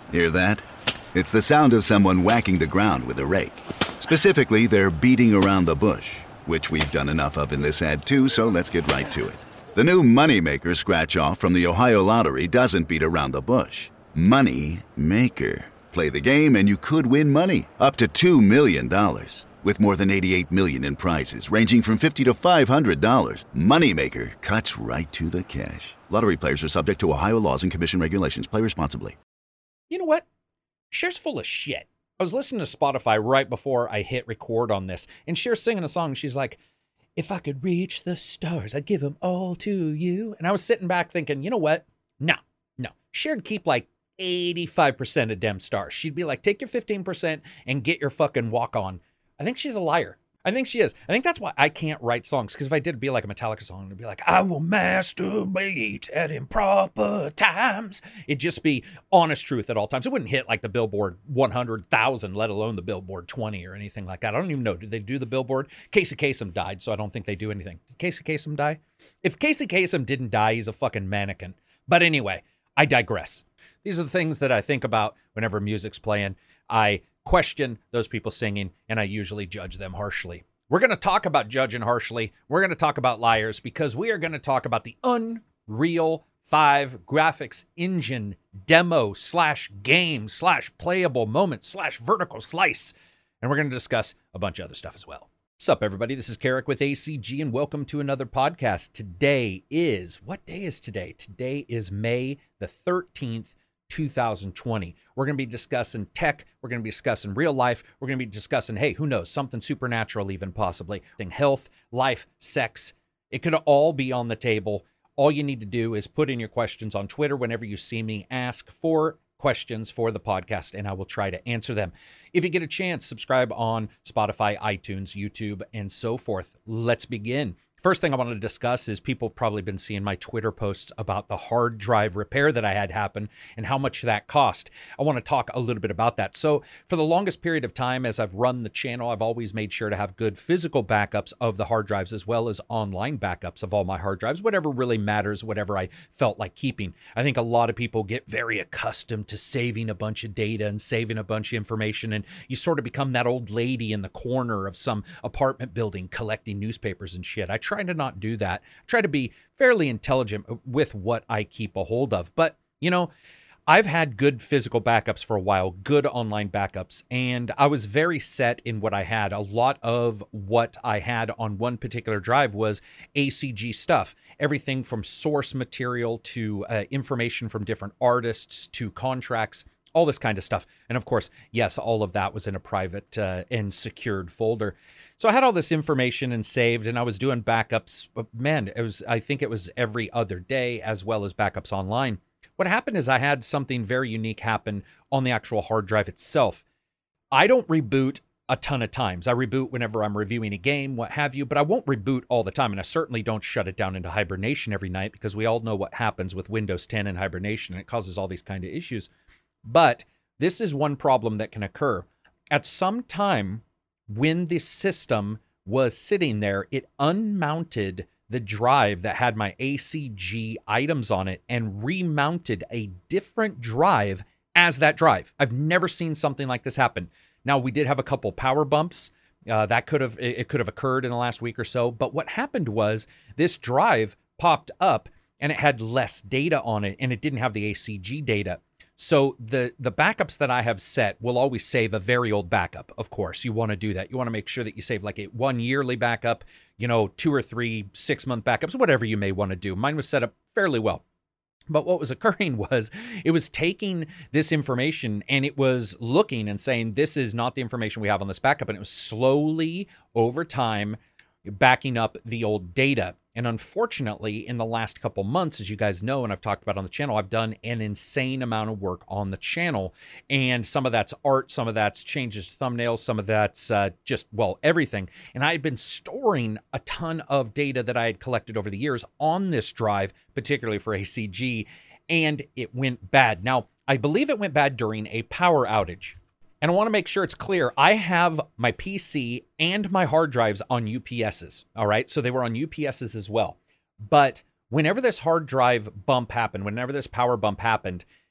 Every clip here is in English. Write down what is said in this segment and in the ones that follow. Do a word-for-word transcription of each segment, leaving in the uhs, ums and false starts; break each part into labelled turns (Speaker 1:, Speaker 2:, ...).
Speaker 1: Hear that? It's the sound of someone whacking the ground with a rake. Specifically, they're beating around the bush, which we've done enough of in this ad too, so let's get right to it. The new Moneymaker scratch-off from the Ohio Lottery doesn't beat around the bush. Money Maker. Play the game and you could win money, up to two million dollars. With more than eighty-eight million dollars in prizes, ranging from fifty dollars to five hundred dollars, Moneymaker cuts right to the cash. Lottery players are subject to Ohio laws and commission regulations. Play responsibly.
Speaker 2: You know what? Cher's full of shit. I was listening to Spotify right before I hit record on this, and Cher's singing a song. She's like, if I could reach the stars, I'd give them all to you. And I was sitting back thinking, you know what? No, no. Cher'd keep like eighty-five percent of dem stars. She'd be like, take your fifteen percent and get your fucking walk on. I think she's a liar. I think she is. I think that's why I can't write songs, because if I did, it'd be like a Metallica song. It'd be like, I will masturbate at improper times. It'd just be honest truth at all times. It wouldn't hit like the Billboard one hundred thousand, let alone the Billboard twenty or anything like that. I don't even know. Did they do the Billboard? Casey Kasem died, so I don't think they do anything. Did Casey Kasem die? If Casey Kasem didn't die, he's a fucking mannequin. But anyway, I digress. These are the things that I think about whenever music's playing. I question those people singing, and I usually judge them harshly. We're going to talk about judging harshly. We're going to talk about liars, because we are going to talk about the Unreal five graphics engine demo slash game slash playable moment slash vertical slice. And we're going to discuss a bunch of other stuff as well. What's up, everybody? This is Carrick with A C G, and welcome to another podcast. Today is, what day is today? Today is May the thirteenth, two thousand twenty. We're going to be discussing tech. We're going to be discussing real life. We're going to be discussing, hey, who knows, something supernatural even possibly. Health, life, sex. It could all be on the table. All you need to do is put in your questions on Twitter whenever you see me. Ask for questions for the podcast, and I will try to answer them. If you get a chance, subscribe on Spotify, iTunes, YouTube, and so forth. Let's begin. First thing I wanted to discuss is people have probably been seeing my Twitter posts about the hard drive repair that I had happen and how much that cost. I want to talk a little bit about that. So for the longest period of time, as I've run the channel, I've always made sure to have good physical backups of the hard drives, as well as online backups of all my hard drives, whatever really matters, whatever I felt like keeping. I think a lot of people get very accustomed to saving a bunch of data and saving a bunch of information, and you sort of become that old lady in the corner of some apartment building collecting newspapers and shit. I try to not do that. I try to be fairly intelligent with what I keep a hold of. But, you know, I've had good physical backups for a while, good online backups, and I was very set in what I had. A lot of what I had on one particular drive was A C G stuff. Everything from source material to uh, information from different artists to contracts, all this kind of stuff. And of course, yes, all of that was in a private uh, and secured folder. So I had all this information and saved, and I was doing backups. Man, it was, I think it was every other day, as well as backups online. What happened is I had something very unique happen on the actual hard drive itself. I don't reboot a ton of times. I reboot whenever I'm reviewing a game, what have you, but I won't reboot all the time. And I certainly don't shut it down into hibernation every night, because we all know what happens with Windows ten and hibernation, and it causes all these kind of issues. But this is one problem that can occur. At some time when the system was sitting there, it unmounted the drive that had my A C G items on it and remounted a different drive as that drive. I've never seen something like this happen. Now, we did have a couple power bumps. Uh, that could have, it could have occurred in the last week or so. But what happened was this drive popped up and it had less data on it, and it didn't have the A C G data. So the, the backups that I have set will always save a very old backup. Of course, you want to do that. You want to make sure that you save like a one yearly backup, you know, two or three six month backups, whatever you may want to do. Mine was set up fairly well. But what was occurring was it was taking this information and it was looking and saying, this is not the information we have on this backup. And it was slowly over time backing up the old data. And unfortunately, in the last couple months, as you guys know, and I've talked about on the channel, I've done an insane amount of work on the channel. And some of that's art, some of that's changes to thumbnails, some of that's uh, just, well, everything. And I had been storing a ton of data that I had collected over the years on this drive, particularly for A C G, and it went bad. Now, I believe it went bad during a power outage. And I want to make sure it's clear. I have my P C and my hard drives on U P Ss. All right. So they were on U P Ss as well. But whenever this hard drive bump happened, whenever this power bump happened,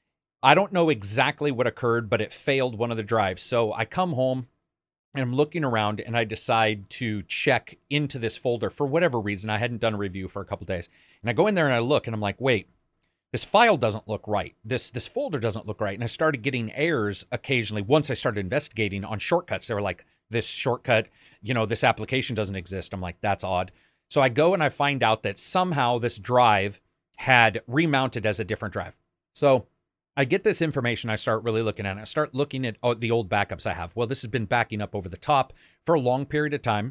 Speaker 2: I don't know exactly what occurred, but it failed one of the drives. So I come home and I'm looking around and I decide to check into this folder for whatever reason. I hadn't done a review for a couple days. And I go in there and I look and I'm like, wait, this file doesn't look right. This this folder doesn't look right. And I started getting errors occasionally once I started investigating on shortcuts. They were like, this shortcut, you know, this application doesn't exist. I'm like, that's odd. So I go and I find out that somehow this drive had remounted as a different drive. So I get this information. I start really looking at it. I start looking at oh, the old backups I have. Well, this has been backing up over the top for a long period of time.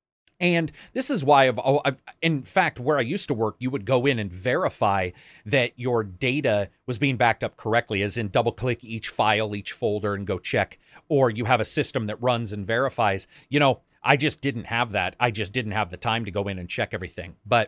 Speaker 2: And this is why, I've, oh, I've, in fact, where I used to work, you would go in and verify that your data was being backed up correctly, as in double click each file, each folder and go check. Or you have a system that runs and verifies. You know, I just didn't have that. I just didn't have the time to go in and check everything. But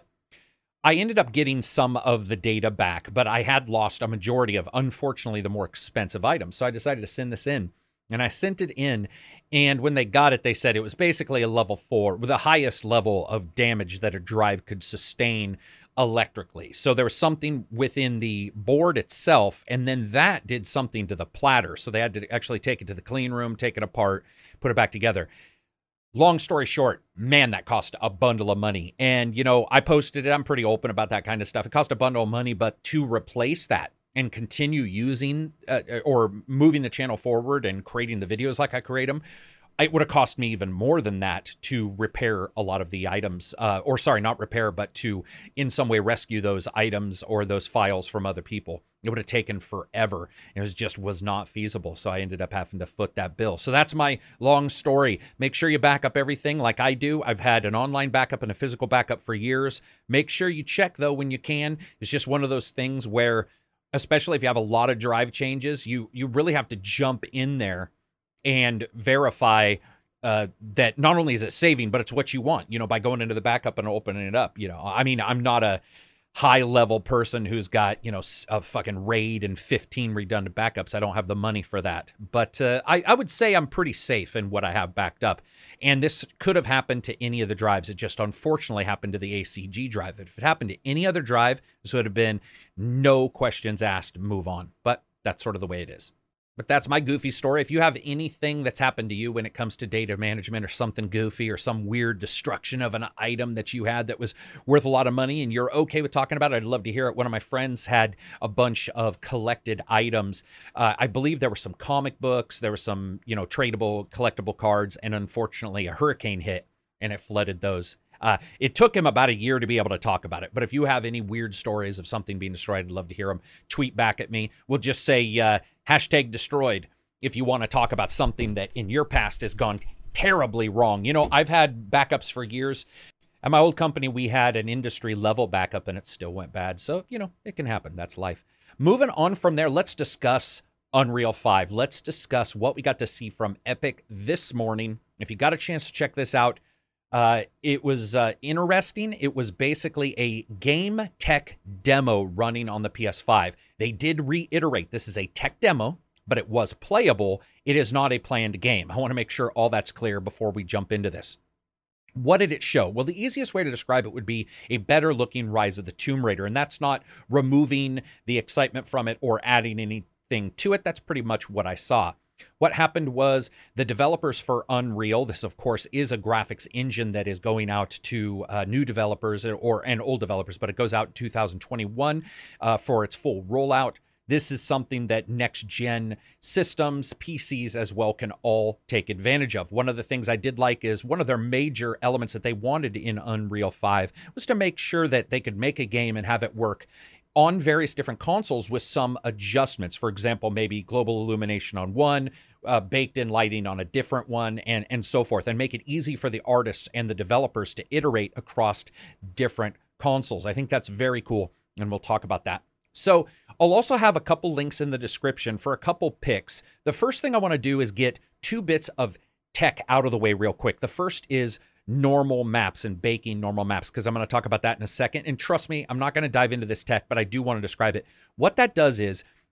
Speaker 2: I ended up getting some of the data back, but I had lost a majority of, unfortunately, the more expensive items. So I decided to send this in, and I sent it in. And when they got it, they said it was basically a level four with the highest level of damage that a drive could sustain electrically. So there was something within the board itself, and then that did something to the platter. So they had to actually take it to the clean room, take it apart, put it back together. Long story short, man, that cost a bundle of money. And, you know, I posted it. I'm pretty open about that kind of stuff. It cost a bundle of money, but to replace that and continue using uh, or moving the channel forward and creating the videos like I create them, it would have cost me even more than that to repair a lot of the items, uh, or sorry, not repair, but to in some way rescue those items or those files from other people. It would have taken forever. It was just was not feasible. So I ended up having to foot that bill. So that's my long story. Make sure you back up everything like I do. I've had an online backup and a physical backup for years. Make sure you check though when you can. It's just one of those things where, especially if you have a lot of drive changes, you you really have to jump in there and verify uh, that not only is it saving, but it's what you want, you know, by going into the backup and opening it up. You know, I mean, I'm not a high level person who's got, you know, a fucking RAID and fifteen redundant backups. I don't have the money for that. But uh, I, I would say I'm pretty safe in what I have backed up. And this could have happened to any of the drives. It just unfortunately happened to the A C G drive. If it happened to any other drive, this would have been no questions asked, move on. But that's sort of the way it is. But that's my goofy story. If you have anything that's happened to you when it comes to data management or something goofy or some weird destruction of an item that you had that was worth a lot of money and you're okay with talking about it, I'd love to hear it. One of my friends had a bunch of collected items. Uh, I believe there were some comic books, there were some, you know, tradable, collectible cards, and unfortunately a hurricane hit and it flooded those. Uh, it took him about a year to be able to talk about it. But if you have any weird stories of something being destroyed, I'd love to hear them. Tweet back at me. We'll just say uh, hashtag destroyed if you want to talk about something that in your past has gone terribly wrong. You know, I've had backups for years. At my old company, we had an industry level backup and it still went bad. So, you know, it can happen. That's life. Moving on from there, let's discuss Unreal five. Let's discuss what we got to see from Epic this morning. If you got a chance to check this out, Uh, it was uh, interesting. It was basically a game tech demo running on the P S five. They did reiterate this is a tech demo, but it was playable. It is not a planned game. I want to make sure all that's clear before we jump into this. What did it show? Well, the easiest way to describe it would be a better looking Rise of the Tomb Raider, and that's not removing the excitement from it or adding anything to it. That's pretty much what I saw. What happened was the developers for Unreal, this of course is a graphics engine that is going out to uh, new developers or and old developers, but it goes out in two thousand twenty-one uh, for its full rollout. This is something that next-gen systems, P Cs as well, can all take advantage of. One of the things I did like is one of their major elements that they wanted in Unreal five was to make sure that they could make a game and have it work on various different consoles with some adjustments. For example, maybe global illumination on one, uh, baked in lighting on a different one, and, and so forth, and make it easy for the artists and the developers to iterate across different consoles. I think that's very cool, and we'll talk about that. So I'll also have a couple links in the description for a couple picks. The first thing I want to do is get two bits of tech out of the way real quick. The first is normal maps and baking normal maps, because I'm going to talk about that in a second. And trust me, I'm not going to dive into this tech, but I do want to describe it. What that does is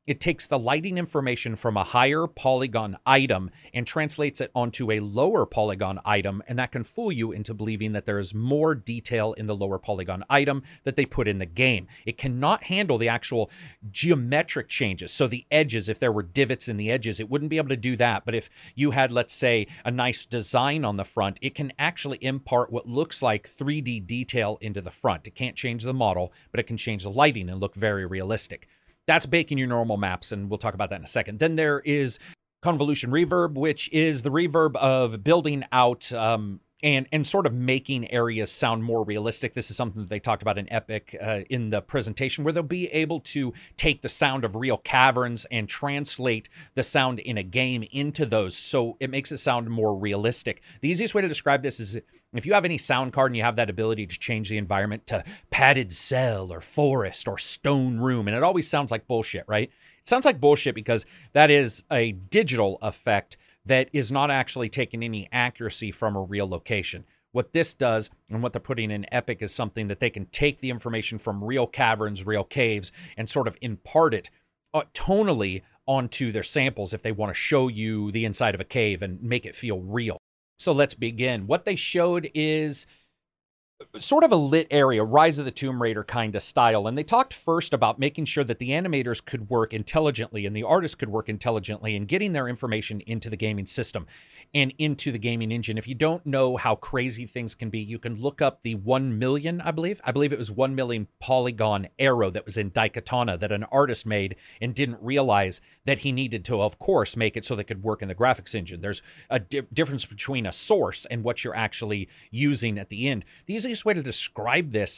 Speaker 2: It takes the lighting information from a higher polygon item and translates it onto a lower polygon item, and that can fool you into believing that there is more detail in the lower polygon item that they put in the game. It cannot handle the actual geometric changes. So the edges, if there were divots in the edges, it wouldn't be able to do that. But if you had, let's say, a nice design on the front, it can actually impart what looks like three D detail into the front. It can't change the model, but it can change the lighting and look very realistic. That's baking your normal maps, and we'll talk about that in a second. Then there is convolution reverb, which is the reverb of building out um, and and sort of making areas sound more realistic. This is something that they talked about in Epic uh, in the presentation, where they'll be able to take the sound of real caverns and translate the sound in a game into those, so it makes it sound more realistic. The easiest way to describe this is if you have any sound card and you have that ability to change the environment to padded cell or forest or stone room, and it always sounds like bullshit, right? It sounds like bullshit because that is a digital effect that is not actually taking any accuracy from a real location. What this does, and what they're putting in Epic, is something that they can take the information from real caverns, real caves, and sort of impart it uh, tonally onto their samples if they want to show you the inside of a cave and make it feel real. So let's begin. What they showed is sort of a lit area, Rise of the Tomb Raider kind of style. And they talked first about making sure that the animators could work intelligently and the artists could work intelligently in getting their information into the gaming system and into the gaming engine. If you don't know how crazy things can be, you can look up the one million, I believe. I believe it was one million polygon arrow that was in Daikatana that an artist made and didn't realize that he needed to, of course, make it so they could work in the graphics engine. There's a di- difference between a source and what you're actually using at the end. The easiest way to describe this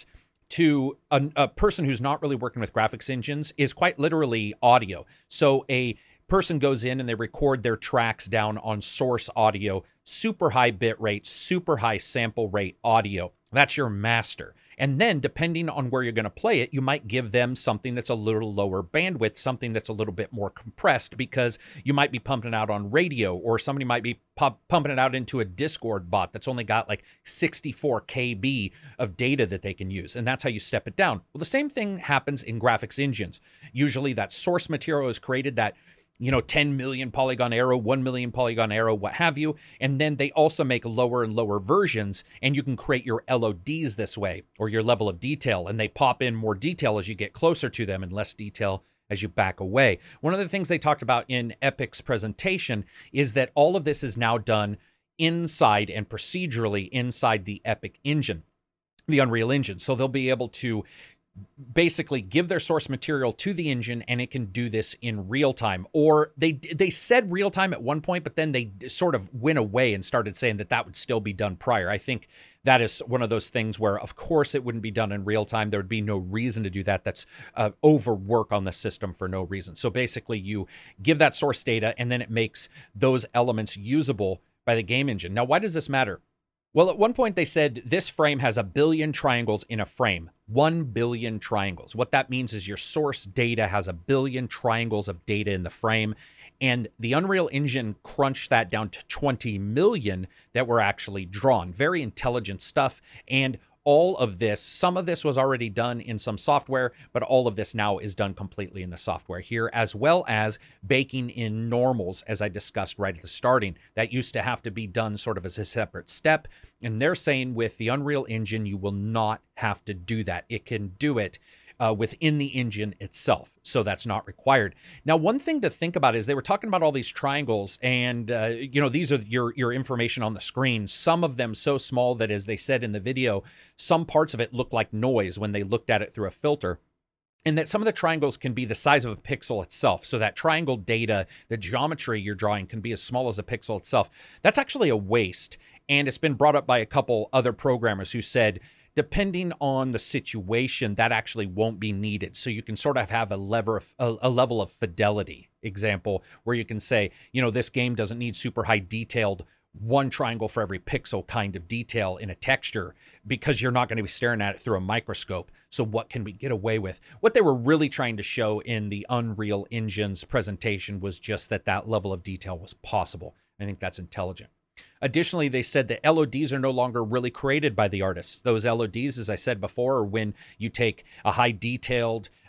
Speaker 2: to a, a person who's not really working with graphics engines is quite literally audio. So a person goes in and they record their tracks down on source audio, super high bit rate, super high sample rate audio. That's your master. And then depending on where you're going to play it, you might give them something that's a little lower bandwidth, something that's a little bit more compressed, because you might be pumping it out on radio, or somebody might be pump, pumping it out into a Discord bot that's only got like sixty-four K B of data that they can use. And that's how you step it down. Well, the same thing happens in graphics engines. Usually that source material is created, that you know, ten million polygon arrow, one million polygon arrow, what have you. And then they also make lower and lower versions, and you can create your L O Ds this way, or your level of detail, and they pop in more detail as you get closer to them and less detail as you back away. One of the things they talked about in Epic's presentation is that all of this is now done inside and procedurally inside the Epic engine, the Unreal Engine. So they'll be able to basically give their source material to the engine, and it can do this in real time. Or they they said real time at one point, but then they sort of went away and started saying that that would still be done prior. I think that is one of those things where, of course, it wouldn't be done in real time. There would be no reason to do that. That's uh, overwork on the system for no reason. So basically, you give that source data, and then it makes those elements usable by the game engine. Now, why does this matter? Well, at one point they said this frame has a billion triangles in a frame. One billion triangles. What that means is your source data has a billion triangles of data in the frame. And the Unreal Engine crunched that down to twenty million that were actually drawn. Very intelligent stuff. And all of this, some of this was already done in some software, but all of this now is done completely in the software here, as well as baking in normals, as I discussed right at the starting. That used to have to be done sort of as a separate step. And they're saying with the Unreal Engine, you will not have to do that. It can do it Uh, within the engine itself. So that's not required. Now, one thing to think about is they were talking about all these triangles, and, uh, you know, these are your, your information on the screen. Some of them so small that, as they said in the video, some parts of it look like noise when they looked at it through a filter. And that some of the triangles can be the size of a pixel itself. So that triangle data, the geometry you're drawing, can be as small as a pixel itself. That's actually a waste. And it's been brought up by a couple other programmers who said, depending on the situation, that actually won't be needed. So you can sort of have a level of, a, a level of fidelity example where you can say, you know, this game doesn't need super high detailed one triangle for every pixel kind of detail in a texture, because you're not going to be staring at it through a microscope. So what can we get away with? What they were really trying to show in the Unreal Engine's presentation was just that that level of detail was possible. I think that's intelligent. Additionally, they said that L O Ds are no longer really created by the artists. Those L O Ds, as I said before, are when you take a high detailed uh,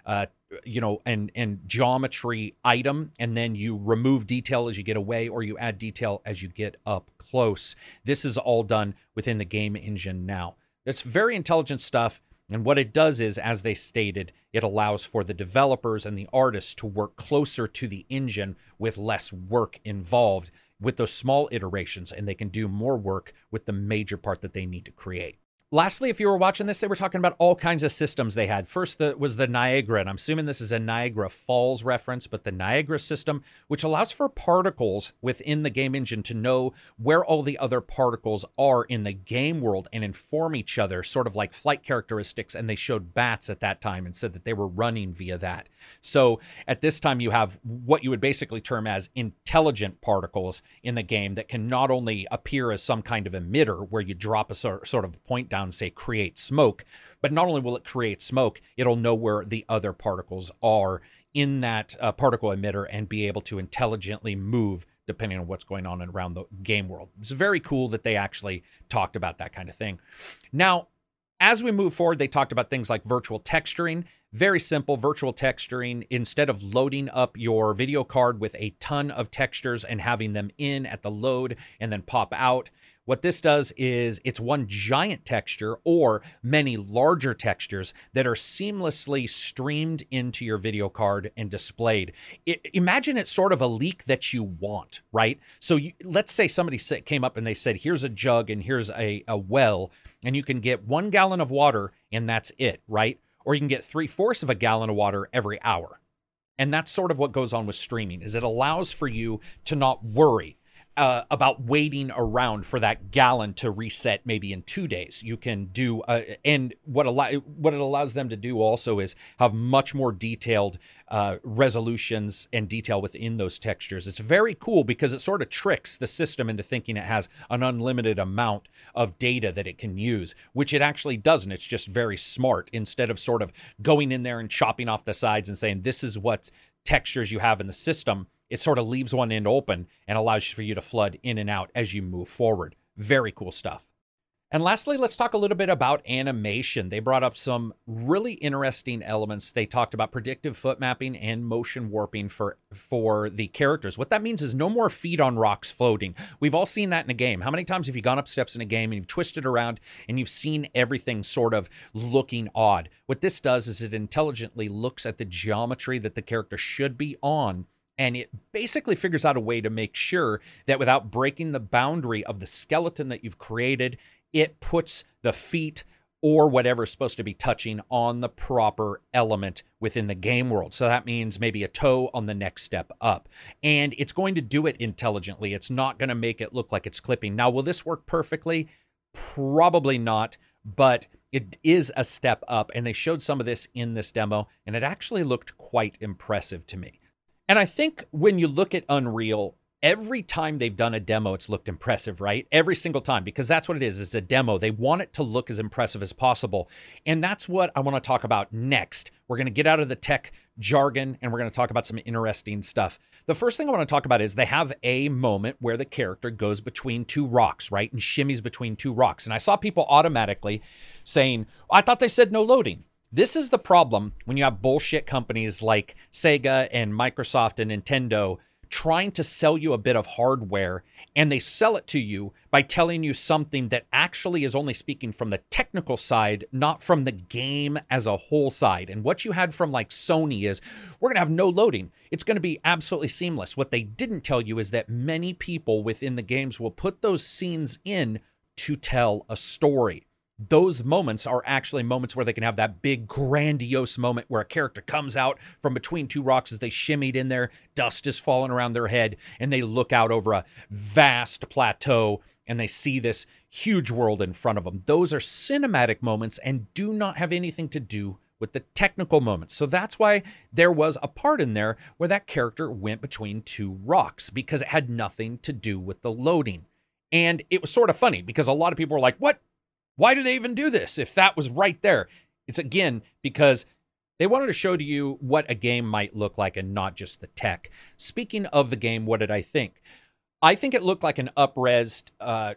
Speaker 2: you know, and and geometry item, and then you remove detail as you get away, or you add detail as you get up close. This is all done within the game engine now. It's very intelligent stuff. And what it does is, as they stated, it allows for the developers and the artists to work closer to the engine with less work involved with those small iterations, and they can do more work with the major part that they need to create. Lastly, if you were watching this, they were talking about all kinds of systems they had. First the, was the Niagara, and I'm assuming this is a Niagara Falls reference, but the Niagara system, which allows for particles within the game engine to know where all the other particles are in the game world and inform each other, sort of like flight characteristics, and they showed bats at that time and said that they were running via that. So at this time, you have what you would basically term as intelligent particles in the game that can not only appear as some kind of emitter where you drop a sort of point down and say create smoke, but not only will it create smoke, it'll know where the other particles are in that uh, particle emitter and be able to intelligently move depending on what's going on around the game world. It's very cool that they actually talked about that kind of thing. Now, as we move forward, they talked about things like virtual texturing. Very simple virtual texturing. Instead of loading up your video card with a ton of textures and having them in at the load and then pop out, what this does is it's one giant texture or many larger textures that are seamlessly streamed into your video card and displayed. It, imagine it's sort of a leak that you want, right? So you, let's say somebody came up and they said, here's a jug and here's a, a well, and you can get one gallon of water and that's it, right? Or you can get three-fourths of a gallon of water every hour. And that's sort of what goes on with streaming, is it allows for you to not worry Uh, about waiting around for that gallon to reset maybe in two days. You can do, uh, and what, allow, what it allows them to do also is have much more detailed uh, resolutions and detail within those textures. It's very cool because it sort of tricks the system into thinking it has an unlimited amount of data that it can use, which it actually doesn't. It's just very smart. Instead of sort of going in there and chopping off the sides and saying, this is what textures you have in the system, it sort of leaves one end open and allows for you to flood in and out as you move forward. Very cool stuff. And lastly, let's talk a little bit about animation. They brought up some really interesting elements. They talked about predictive foot mapping and motion warping for, for the characters. What that means is no more feet on rocks floating. We've all seen that in a game. How many times have you gone up steps in a game and you've twisted around and you've seen everything sort of looking odd? What this does is it intelligently looks at the geometry that the character should be on, and it basically figures out a way to make sure that without breaking the boundary of the skeleton that you've created, it puts the feet or whatever is supposed to be touching on the proper element within the game world. So that means maybe a toe on the next step up. And it's going to do it intelligently. It's not going to make it look like it's clipping. Now, will this work perfectly? Probably not, but it is a step up. And they showed some of this in this demo, and it actually looked quite impressive to me. And I think when you look at Unreal, every time they've done a demo, it's looked impressive, right? Every single time, because that's what it is. It's a demo. They want it to look as impressive as possible. And that's what I want to talk about next. We're going to get out of the tech jargon and we're going to talk about some interesting stuff. The first thing I want to talk about is they have a moment where the character goes between two rocks, right? And shimmies between two rocks. And I saw people automatically saying, I thought they said no loading. This is the problem when you have bullshit companies like Sega and Microsoft and Nintendo trying to sell you a bit of hardware, and they sell it to you by telling you something that actually is only speaking from the technical side, not from the game as a whole side. And what you had from like Sony is, we're going to have no loading. It's going to be absolutely seamless. What they didn't tell you is that many people within the games will put those scenes in to tell a story. Those moments are actually moments where they can have that big grandiose moment where a character comes out from between two rocks as they shimmied in there, dust is falling around their head, and they look out over a vast plateau and they see this huge world in front of them. Those are cinematic moments and do not have anything to do with the technical moments. So that's why there was a part in there where that character went between two rocks, because it had nothing to do with the loading. And it was sort of funny because a lot of people were like, what? Why do they even do this if that was right there? It's, again, because they wanted to show to you what a game might look like and not just the tech. Speaking of the game, what did I think? I think it looked like an up-resed uh,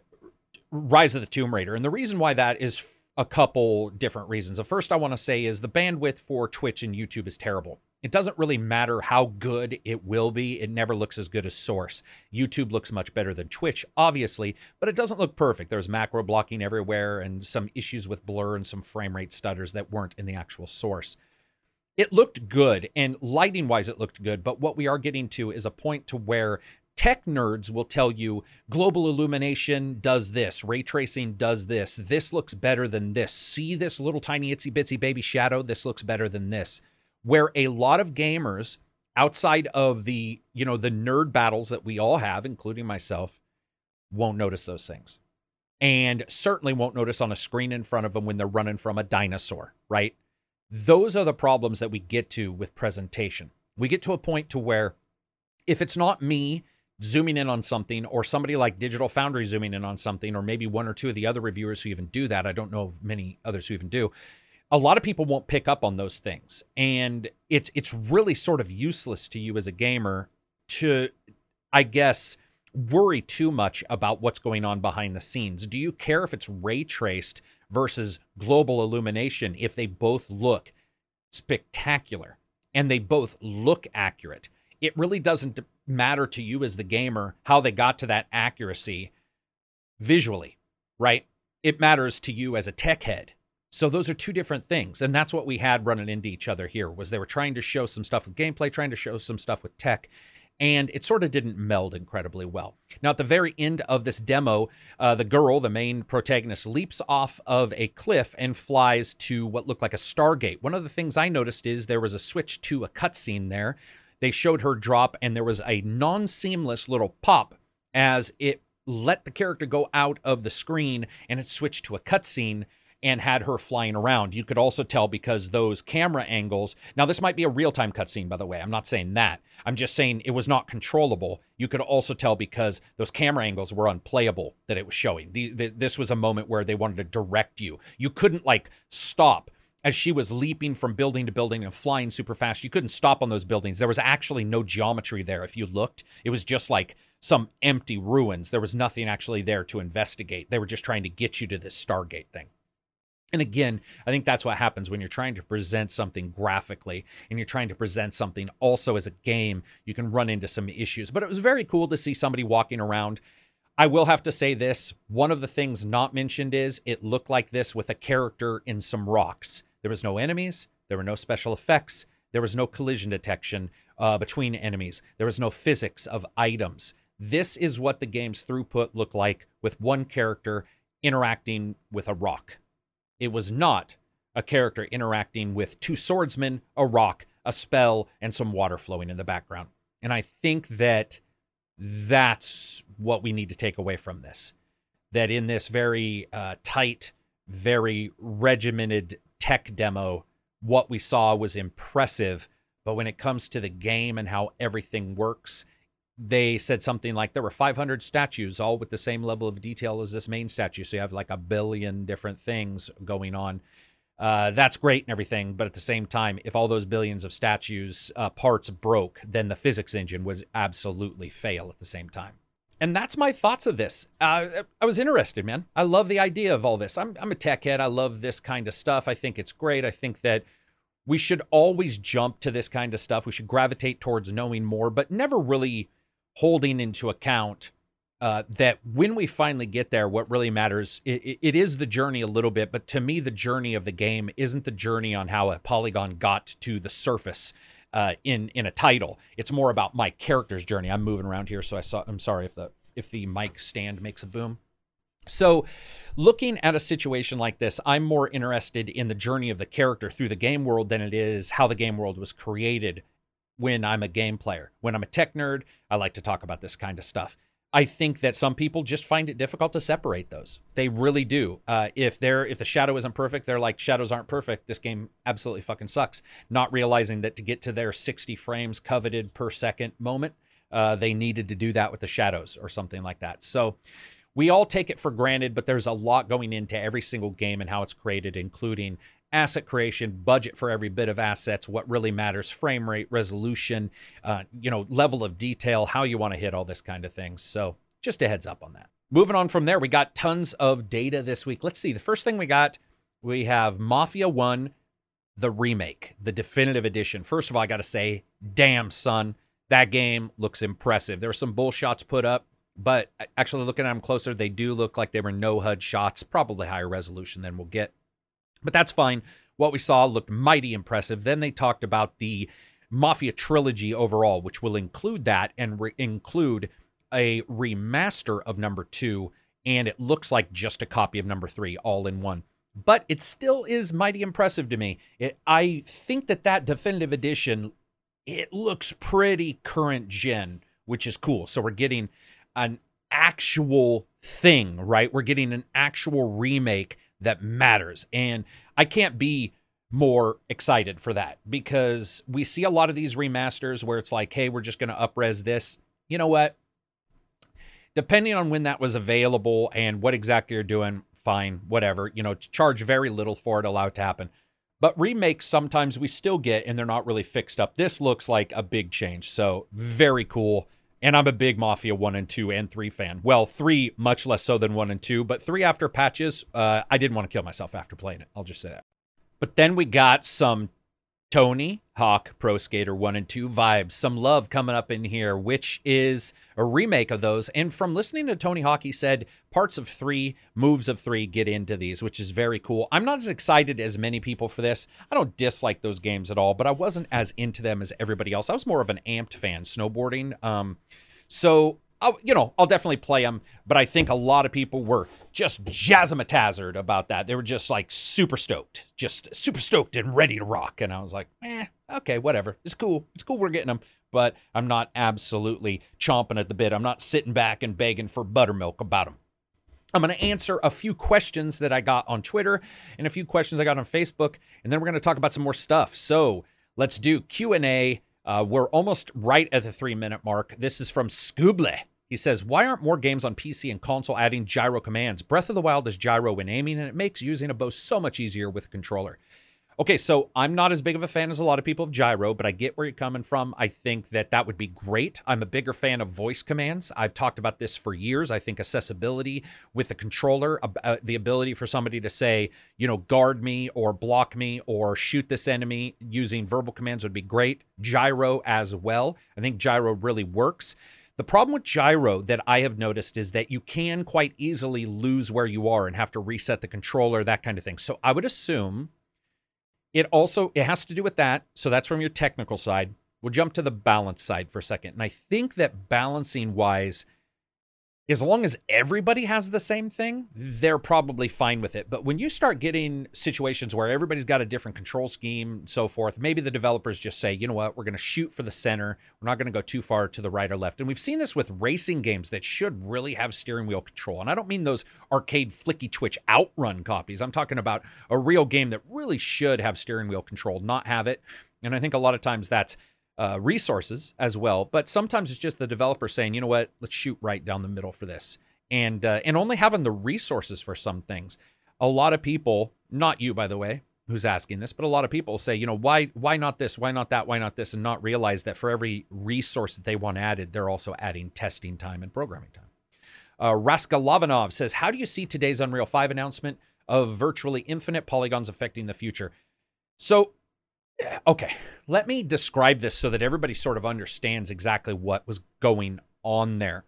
Speaker 2: Rise of the Tomb Raider. And the reason why that is a couple different reasons. The first I want to say is the bandwidth for Twitch and YouTube is terrible. It doesn't really matter how good it will be. It never looks as good as Source. YouTube looks much better than Twitch, obviously, but it doesn't look perfect. There's macro blocking everywhere and some issues with blur and some frame rate stutters that weren't in the actual Source. It looked good, and lighting-wise it looked good, but what we are getting to is a point to where tech nerds will tell you global illumination does this, ray tracing does this, this looks better than this. See this little tiny itsy bitsy baby shadow? This looks better than this. Where a lot of gamers outside of the, you know, the nerd battles that we all have, including myself, won't notice those things. And certainly won't notice on a screen in front of them when they're running from a dinosaur, right? Those are the problems that we get to with presentation. We get to a point to where if it's not me zooming in on something or somebody like Digital Foundry zooming in on something, or maybe one or two of the other reviewers who even do that, I don't know of many others who even do, a lot of people won't pick up on those things. And it's it's really sort of useless to you as a gamer to, I guess, worry too much about what's going on behind the scenes. Do you care if it's ray traced versus global illumination if they both look spectacular and they both look accurate? It really doesn't matter to you as the gamer how they got to that accuracy visually, right? It matters to you as a tech head. So those are two different things. And that's what we had running into each other here, was they were trying to show some stuff with gameplay, trying to show some stuff with tech, and it sort of didn't meld incredibly well. Now, at the very end of this demo, uh, the girl, the main protagonist, leaps off of a cliff and flies to what looked like a Stargate. One of the things I noticed is there was a switch to a cutscene there. They showed her drop, and there was a non-seamless little pop as it let the character go out of the screen, and it switched to a cutscene and had her flying around. You could also tell because those camera angles... Now, this might be a real-time cutscene, by the way. I'm not saying that. I'm just saying it was not controllable. You could also tell because those camera angles were unplayable that it was showing. The, the, this was a moment where they wanted to direct you. You couldn't, like, stop as she was leaping from building to building and flying super fast. You couldn't stop on those buildings. There was actually no geometry there if you looked. It was just like some empty ruins. There was nothing actually there to investigate. They were just trying to get you to this Stargate thing. And again, I think that's what happens when you're trying to present something graphically and you're trying to present something also as a game. You can run into some issues. But it was very cool to see somebody walking around. I will have to say this. One of the things not mentioned is it looked like this with a character in some rocks. There was no enemies. There were no special effects. There was no collision detection uh, between enemies. There was no physics of items. This is what the game's throughput looked like with one character interacting with a rock. It was not a character interacting with two swordsmen, a rock, a spell, and some water flowing in the background. And I think that that's what we need to take away from this. That in this very uh, tight, very regimented tech demo, what we saw was impressive. But when it comes to the game and how everything works, they said something like there were five hundred statues, all with the same level of detail as this main statue. So you have like a billion different things going on. Uh, that's great and everything. But at the same time, if all those billions of statues uh, parts broke, then the physics engine would absolutely fail at the same time. And that's my thoughts of this. Uh, I was interested, man. I love the idea of all this. I'm, I'm a tech head. I love this kind of stuff. I think it's great. I think that we should always jump to this kind of stuff. We should gravitate towards knowing more, but never really holding into account uh, that when we finally get there, what really matters, it, it is the journey a little bit, but to me, the journey of the game isn't the journey on how a polygon got to the surface uh, in, in a title. It's more about my character's journey. I'm moving around here, so I saw, I'm sorry if the, if the mic stand makes a boom. So looking at a situation like this, I'm more interested in the journey of the character through the game world than it is how the game world was created. When I'm a game player, when I'm a tech nerd, I like to talk about this kind of stuff. I think that some people just find it difficult to separate those. They really do. Uh, if they're if the shadow isn't perfect, they're like, shadows aren't perfect. This game absolutely fucking sucks. Not realizing that to get to their sixty frames coveted per second moment, uh, they needed to do that with the shadows or something like that. So we all take it for granted, but there's a lot going into every single game and how it's created, including asset creation, budget for every bit of assets, what really matters, frame rate, resolution, uh, you know, level of detail, how you want to hit all this kind of things. So just a heads up on that. Moving on from there, we got tons of data this week. Let's see. The first thing we got, we have Mafia one the remake, the definitive edition. First of all, I got to say, damn, son, that game looks impressive. There were some bull shots put up, but actually looking at them closer, they do look like they were no H U D shots, probably higher resolution than we'll get. But that's fine. What we saw looked mighty impressive. Then they talked about the Mafia trilogy overall, which will include that and re- include a remaster of number two, and it looks like just a copy of number three all in one. But it still is mighty impressive to me. It, I think that that definitive edition, it looks pretty current gen, which is cool. So we're getting an actual thing, right? We're getting an actual remake that matters. And I can't be more excited for that, because we see a lot of these remasters where it's like, hey, we're just going to up-res this. You know what? Depending on when that was available and what exactly you're doing, fine, whatever. You know, charge very little for it, allow it to happen. But remakes, sometimes we still get, and they're not really fixed up. This looks like a big change, so very cool. And I'm a big Mafia one and two and three fan. Well, three much less so than one and two, but three after patches, uh, I didn't want to kill myself after playing it. I'll just say that. But then we got some Tony Hawk Pro Skater one and two vibes, some love coming up in here, which is a remake of those. And from listening to Tony Hawk, he said parts of three, moves of three get into these, which is very cool. I'm not as excited as many people for this. I don't dislike those games at all, but I wasn't as into them as everybody else. I was more of an amped fan, snowboarding. Um, so, I'll, you know, I'll definitely play them, but I think a lot of people were just jazzmatazard about that. They were just like super stoked, just super stoked and ready to rock. And I was like, eh, okay, whatever. It's cool. It's cool we're getting them, but I'm not absolutely chomping at the bit. I'm not sitting back and begging for buttermilk about them. I'm going to answer a few questions that I got on Twitter and a few questions I got on Facebook, and then we're going to talk about some more stuff. So let's do Q and A. Uh, we're almost right at the three-minute mark. This is from Scooble. He says, why aren't more games on P C and console adding gyro commands? Breath of the Wild is gyro when aiming, and it makes using a bow so much easier with a controller. Okay, so I'm not as big of a fan as a lot of people of gyro, but I get where you're coming from. I think that that would be great. I'm a bigger fan of voice commands. I've talked about this for years. I think accessibility with the controller, uh, the ability for somebody to say, you know, guard me or block me or shoot this enemy using verbal commands would be great. Gyro as well. I think gyro really works. The problem with gyro that I have noticed is that you can quite easily lose where you are and have to reset the controller, that kind of thing. So I would assume it also, it has to do with that. So that's from your technical side. We'll jump to the balance side for a second. And I think that balancing wise, as long as everybody has the same thing, they're probably fine with it. But when you start getting situations where everybody's got a different control scheme and so forth, maybe the developers just say, you know what, we're going to shoot for the center. We're not going to go too far to the right or left. And we've seen this with racing games that should really have steering wheel control. And I don't mean those arcade flicky twitch outrun copies. I'm talking about a real game that really should have steering wheel control, not have it. And I think a lot of times that's Uh, resources as well, but sometimes it's just the developer saying, you know what, let's shoot right down the middle for this, and uh, and only having the resources for some things. A lot of people, not you by the way, who's asking this, but a lot of people say, you know, why why not this, why not that, why not this, and not realize that for every resource that they want added, they're also adding testing time and programming time. Uh, Raska Lavanov says, how do you see today's Unreal five announcement of virtually infinite polygons affecting the future? So okay, let me describe this so that everybody sort of understands exactly what was going on there.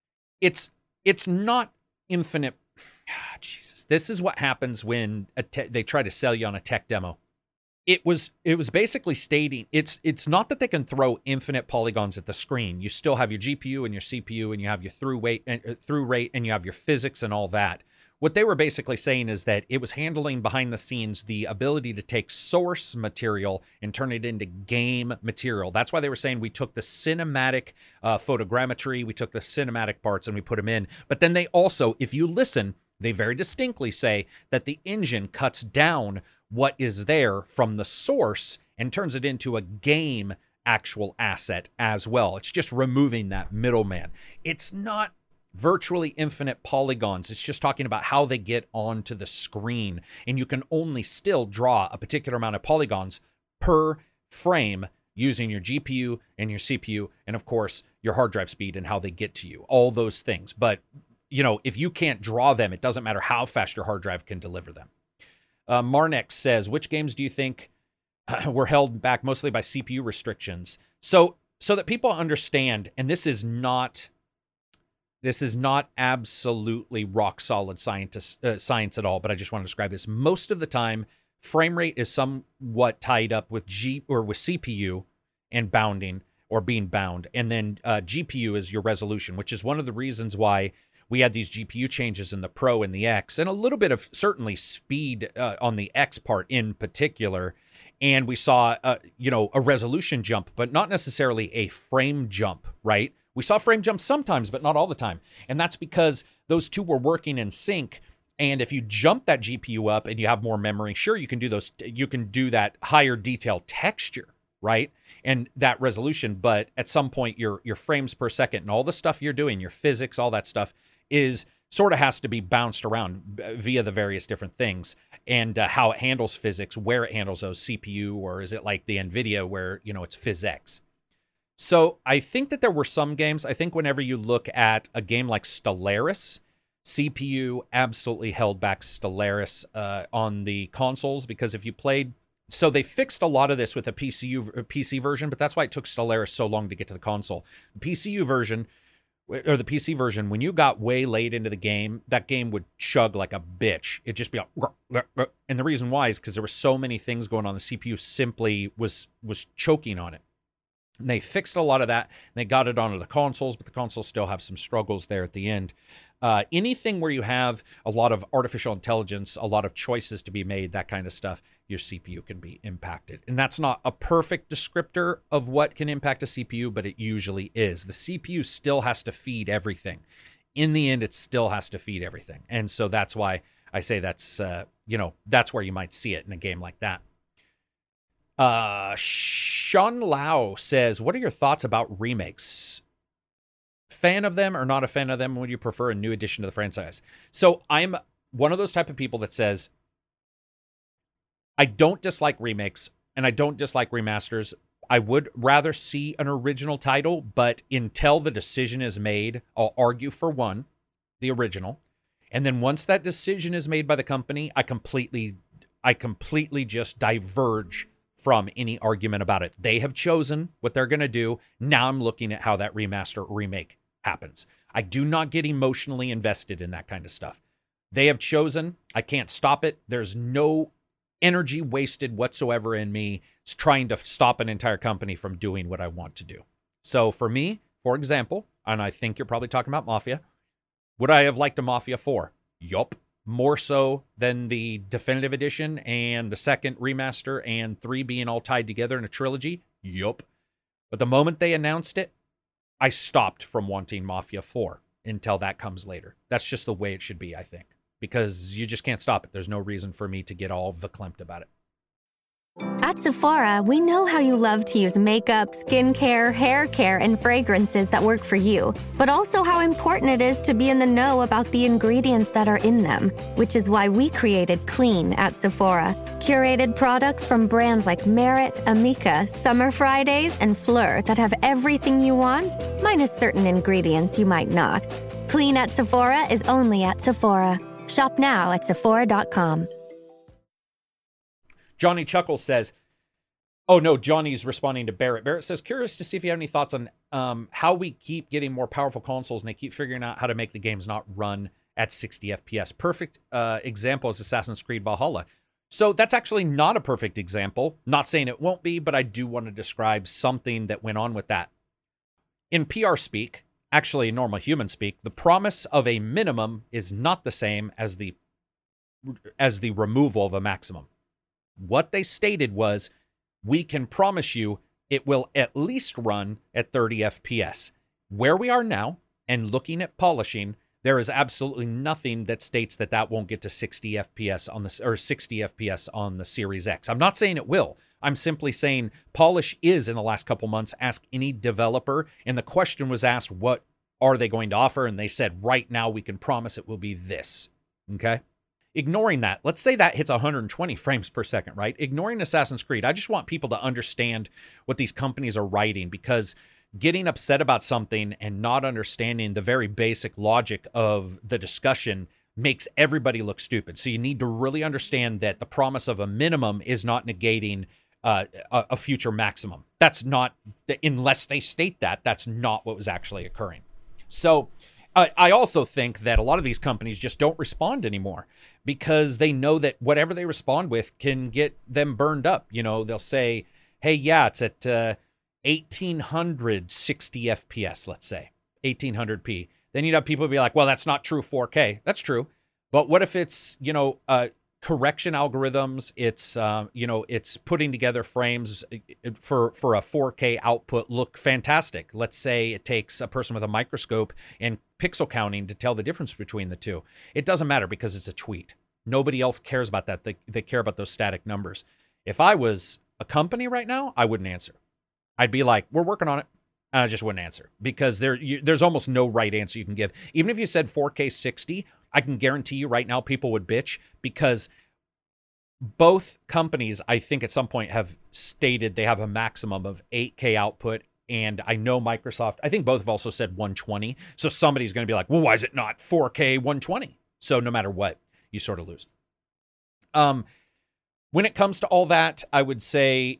Speaker 2: It's it's not infinite. Ah, Jesus, this is what happens when a te- they try to sell you on a tech demo. It was it was basically stating it's it's not that they can throw infinite polygons at the screen. You still have your G P U and your C P U, and you have your through rate and uh, through rate, and you have your physics and all that. What they were basically saying is that it was handling behind the scenes the ability to take source material and turn it into game material. That's why they were saying we took the cinematic uh, photogrammetry, we took the cinematic parts and we put them in. But then they also, if you listen, they very distinctly say that the engine cuts down what is there from the source and turns it into a game actual asset as well. It's just removing that middleman. It's not virtually infinite polygons. It's just talking about how they get onto the screen. And you can only still draw a particular amount of polygons per frame using your G P U and your C P U, and of course, your hard drive speed and how they get to you. All those things. But, you know, if you can't draw them, it doesn't matter how fast your hard drive can deliver them. Uh, Marnex says, which games do you think were held back mostly by C P U restrictions. So so that people understand, and this is not this is not absolutely rock solid science uh, science at all, but I just want to describe this. Most of the time, frame rate is somewhat tied up with G or with C P U and bounding or being bound, and then uh, G P U is your resolution, which is one of the reasons why we had these G P U changes in the Pro and the X, and a little bit of certainly speed uh, on the X part in particular. And we saw, uh, you know, a resolution jump, but not necessarily a frame jump, right? We saw frame jumps sometimes, but not all the time. And that's because those two were working in sync. And if you jump that G P U up and you have more memory, sure, you can do those. You can do that higher detail texture, right? And that resolution. But at some point, your your frames per second and all the stuff you're doing, your physics, all that stuff is sort of has to be bounced around via the various different things and uh, how it handles physics, where it handles those C P U, or is it like the NVIDIA where, you know, it's PhysX. So I think that there were some games, I think whenever you look at a game like Stellaris, C P U absolutely held back Stellaris uh, on the consoles, because if you played, so they fixed a lot of this with a P C U, a P C version, but that's why it took Stellaris so long to get to the console. The P C U version, or the P C version, when you got way late into the game, that game would chug like a bitch. It'd just be like, and the reason why is because there were so many things going on. The C P U simply was was choking on it. And they fixed a lot of that, and they got it onto the consoles, but the consoles still have some struggles there at the end. Uh, anything where you have a lot of artificial intelligence, a lot of choices to be made, that kind of stuff, your C P U can be impacted. And that's not a perfect descriptor of what can impact a C P U, but it usually is. The C P U still has to feed everything. In the end, it still has to feed everything. And so that's why I say that's, uh, you know, that's where you might see it in a game like that. Uh, Sean Lau says, what are your thoughts about remakes? Fan of them or not a fan of them? Would you prefer a new addition to the franchise? So I'm one of those type of people that says, I don't dislike remakes and I don't dislike remasters. I would rather see an original title, but until the decision is made, I'll argue for one, the original. And then once that decision is made by the company, I completely, I completely just diverge from any argument about it. They have chosen what they're going to do. Now I'm looking at how that remaster or remake happens. I do not get emotionally invested in that kind of stuff. They have chosen. I can't stop it. There's no energy wasted whatsoever in me trying to stop an entire company from doing what I want to do. So for me, for example, and I think you're probably talking about Mafia, would I have liked a Mafia four? Yup. More so than the definitive edition and the second remaster and three being all tied together in a trilogy? Yup. But the moment they announced it, I stopped from wanting Mafia four until that comes later. That's just the way it should be, I think, because you just can't stop it. There's no reason for me to get all verklempt about it.
Speaker 3: At Sephora, we know how you love to use makeup, skincare, hair care, and fragrances that work for you, but also how important it is to be in the know about the ingredients that are in them, which is why we created Clean at Sephora. Curated products from brands like Merit, Amika, Summer Fridays, and Fleur that have everything you want, minus certain ingredients you might not. Clean at Sephora is only at Sephora. Shop now at Sephora dot com.
Speaker 2: Johnny Chuckles says, oh no, Johnny's responding to Barrett. Barrett says, curious to see if you have any thoughts on um, how we keep getting more powerful consoles and they keep figuring out how to make the games not run at sixty F P S. Perfect uh, example is Assassin's Creed Valhalla. So that's actually not a perfect example. Not saying it won't be, but I do want to describe something that went on with that. In P R speak, actually normal human speak, the promise of a minimum is not the same as the as the removal of a maximum. What they stated was, we can promise you it will at least run at thirty F P S. Where we are now, and looking at polishing, there is absolutely nothing that states that that won't get to sixty F P S on the or sixty F P S on the Series X. I'm not saying it will. I'm simply saying polish is in the last couple months. Ask any developer, and the question was asked, what are they going to offer? And they said, right now we can promise it will be this. Okay. Ignoring that, let's say that hits one hundred twenty frames per second, right? Ignoring Assassin's Creed, I just want people to understand what these companies are writing, because getting upset about something and not understanding the very basic logic of the discussion makes everybody look stupid. So you need to really understand that the promise of a minimum is not negating uh, a, a future maximum. That's not, unless they state that, that's not what was actually occurring. So uh, I also think that a lot of these companies just don't respond anymore because they know that whatever they respond with can get them burned up. You know, they'll say, hey, yeah, it's at uh, eighteen sixty F P S, let's say, eighteen hundred p. Then you'd have people be like, well, that's not true four K. That's true. But what if it's, you know, uh, correction algorithms, it's, uh, you know, it's putting together frames for, for a four K output look fantastic. Let's say it takes a person with a microscope and pixel counting to tell the difference between the two. It doesn't matter because it's a tweet. Nobody else cares about that. They, they care about those static numbers. If I was a company right now, I wouldn't answer. I'd be like, we're working on it. And I just wouldn't answer because there, you, there's almost no right answer you can give. Even if you said four K sixty, I can guarantee you right now people would bitch because both companies, I think at some point have stated they have a maximum of eight K output. And I know Microsoft, I think both have also said one twenty. So somebody's going to be like, well, why is it not four K one twenty? So no matter what, you sort of lose. Um, when it comes to all that, I would say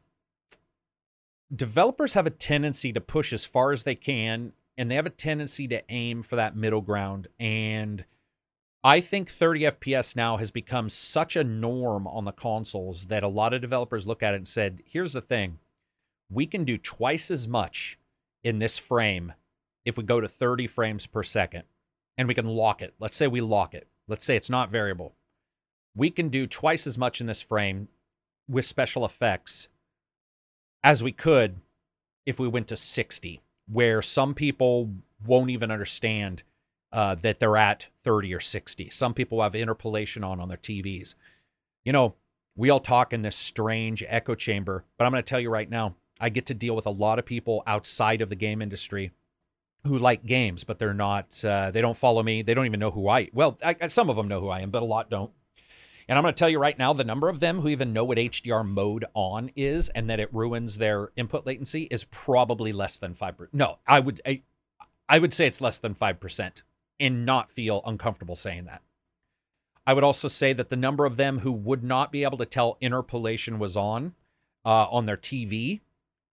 Speaker 2: developers have a tendency to push as far as they can, and they have a tendency to aim for that middle ground. And I think thirty F P S now has become such a norm on the consoles that a lot of developers look at it and said, here's the thing. We can do twice as much in this frame if we go to thirty frames per second, and we can lock it. Let's say we lock it. Let's say it's not variable. We can do twice as much in this frame with special effects as we could if we went to sixty, where some people won't even understand uh, that they're at thirty or sixty. Some people have interpolation on on their T Vs. You know, we all talk in this strange echo chamber, but I'm going to tell you right now, I get to deal with a lot of people outside of the game industry who like games, but they're not, uh, they don't follow me. They don't even know who I, well, I, some of them know who I am, but a lot don't. And I'm going to tell you right now, the number of them who even know what H D R mode on is and that it ruins their input latency is probably less than five percent. No, I would I, I would say it's less than five percent and not feel uncomfortable saying that. I would also say that the number of them who would not be able to tell interpolation was on uh, on their T V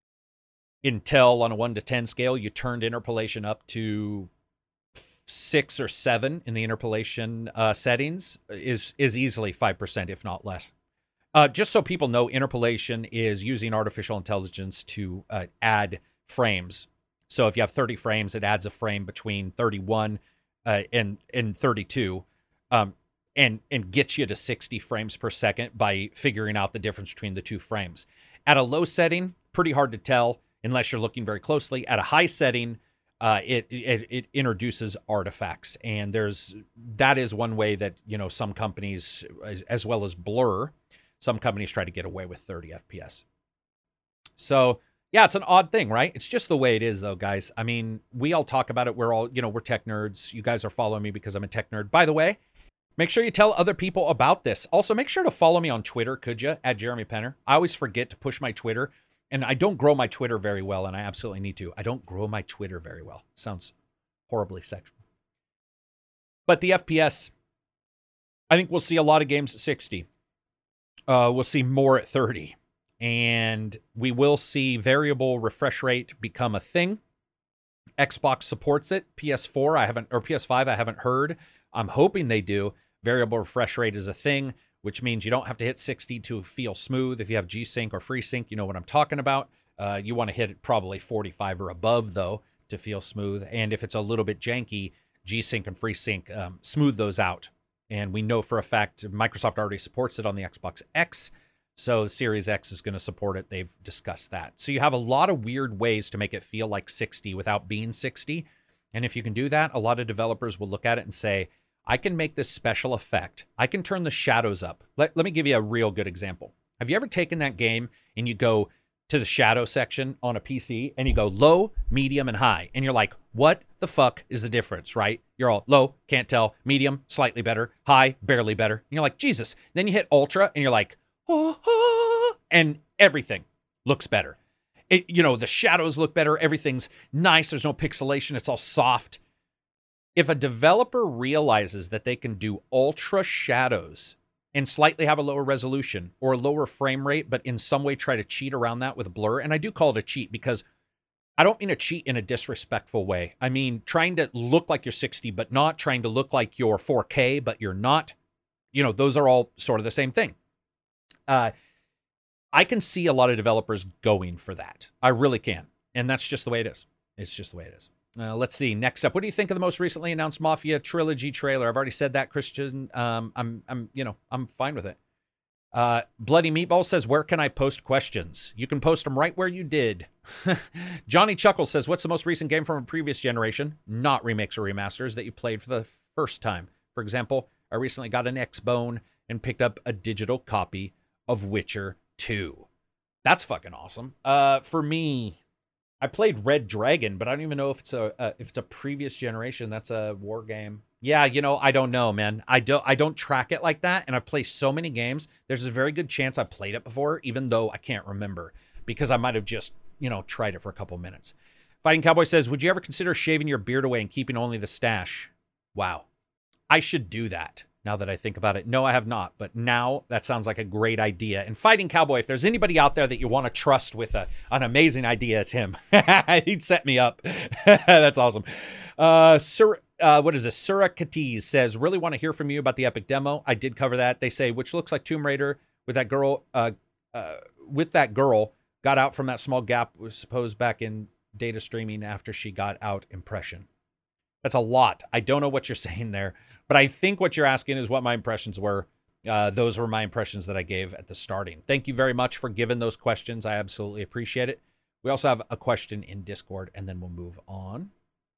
Speaker 2: until on a one to ten scale, you turned interpolation up to six or seven in the interpolation uh, settings is is easily five percent, if not less. Uh, just so people know, interpolation is using artificial intelligence to uh, add frames. So if you have thirty frames, it adds a frame between thirty-one uh, and and thirty-two, um, and and gets you to sixty frames per second by figuring out the difference between the two frames. At a low setting, pretty hard to tell unless you're looking very closely. At a high setting, Uh, it, it it introduces artifacts, and there's that is one way that, you know, some companies, as, as well as Blur, some companies try to get away with thirty F P S. So yeah, it's an odd thing, right? It's just the way it is, though, guys. I mean, we all talk about it. We're all, you know, we're tech nerds. You guys are following me because I'm a tech nerd. By the way, make sure you tell other people about this. Also, make sure to follow me on Twitter, could you? At Jeremy Penner. I always forget to push my Twitter. And I don't grow my Twitter very well, and I absolutely need to. I don't grow my Twitter very well. Sounds horribly sexual. But the F P S, I think we'll see a lot of games at sixty. Uh, we'll see more at thirty. And we will see variable refresh rate become a thing. Xbox supports it. P S four, I haven't, or P S five, I haven't heard. I'm hoping they do. Variable refresh rate is a thing, which means you don't have to hit sixty to feel smooth. If you have G-Sync or FreeSync, you know what I'm talking about. Uh, you want to hit it probably forty-five or above, though, to feel smooth. And if it's a little bit janky, G-Sync and FreeSync um, smooth those out. And we know for a fact Microsoft already supports it on the Xbox X, so the Series X is going to support it. They've discussed that. So you have a lot of weird ways to make it feel like sixty without being sixty. And if you can do that, a lot of developers will look at it and say, I can make this special effect. I can turn the shadows up. Let, let me give you a real good example. Have you ever taken that game and you go to the shadow section on a P C and you go low, medium, and high? And you're like, what the fuck is the difference, right? You're all low, can't tell, medium, slightly better, high, barely better. And you're like, Jesus. Then you hit ultra and you're like, oh, oh, and everything looks better. It, you know, the shadows look better. Everything's nice. There's no pixelation. It's all soft. If a developer realizes that they can do ultra shadows and slightly have a lower resolution or a lower frame rate, but in some way try to cheat around that with blur. And I do call it a cheat because I don't mean a cheat in a disrespectful way. I mean trying to look like you're sixty, but not trying to look like you're four K, but you're not. You know, those are all sort of the same thing. Uh, I can see a lot of developers going for that. I really can. And that's just the way it is. It's just the way it is. Uh, let's see. Next up, what do you think of the most recently announced Mafia trilogy trailer? I've already said that, Christian. Um, I'm, I'm, you know, I'm fine with it. Uh, Bloody Meatball says, where can I post questions? You can post them right where you did. Johnny Chuckles says, what's the most recent game from a previous generation, not remakes or remasters, that you played for the first time? For example, I recently got an X-Bone and picked up a digital copy of Witcher two. That's fucking awesome. Uh, for me, I played Red Dragon, but I don't even know if it's a uh, if it's a previous generation. That's a war game. Yeah, you know, I don't know, man. I don't I don't track it like that, and I've played so many games. There's a very good chance I played it before, even though I can't remember because I might have just, you know, tried it for a couple minutes. Fighting Cowboy says, would you ever consider shaving your beard away and keeping only the stash? Wow. I should do that now that I think about it. No, I have not, but now that sounds like a great idea. And Fighting Cowboy, if there's anybody out there that you want to trust with a, an amazing idea, it's him. He'd set me up. That's awesome. Uh, Sir, uh, what is this? Surakates says, really want to hear from you about the Epic demo. I did cover that. They say, which looks like Tomb Raider with that girl, uh, uh, with that girl got out from that small gap was supposed back in data streaming after she got out impression. That's a lot. I don't know what you're saying there, but I think what you're asking is what my impressions were. Uh, those were my impressions that I gave at the starting. Thank you very much for giving those questions. I absolutely appreciate it. We also have a question in Discord, and then we'll move on.